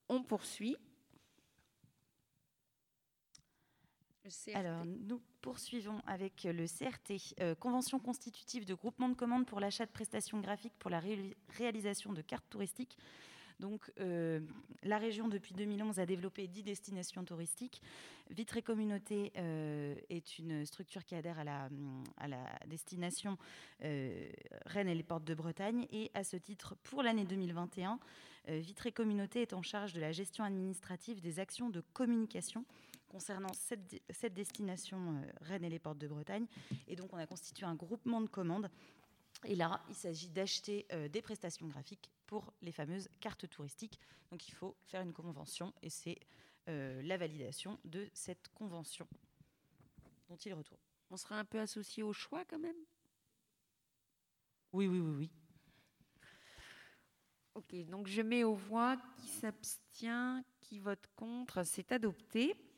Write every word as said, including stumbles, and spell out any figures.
on poursuit. Le C R T. Alors, nous poursuivons avec le C R T, euh, Convention constitutive de groupement de commandes pour l'achat de prestations graphiques pour la ré- réalisation de cartes touristiques. Donc, euh, la région, depuis deux mille onze, a développé dix destinations touristiques. Vitré Communauté euh, est une structure qui adhère à la, à la destination euh, Rennes et les Portes de Bretagne. Et à ce titre, pour l'année deux mille vingt et un, euh, Vitré Communauté est en charge de la gestion administrative des actions de communication concernant cette, cette destination euh, Rennes et les Portes de Bretagne. Et donc, on a constitué un groupement de commandes. Et là, il s'agit d'acheter euh, des prestations graphiques pour les fameuses cartes touristiques. Donc, il faut faire une convention et c'est euh, la validation de cette convention dont il retourne. On sera un peu associé au choix quand même. Oui, oui, oui, oui. Ok, donc je mets aux voix qui s'abstient, qui vote contre. C'est adopté.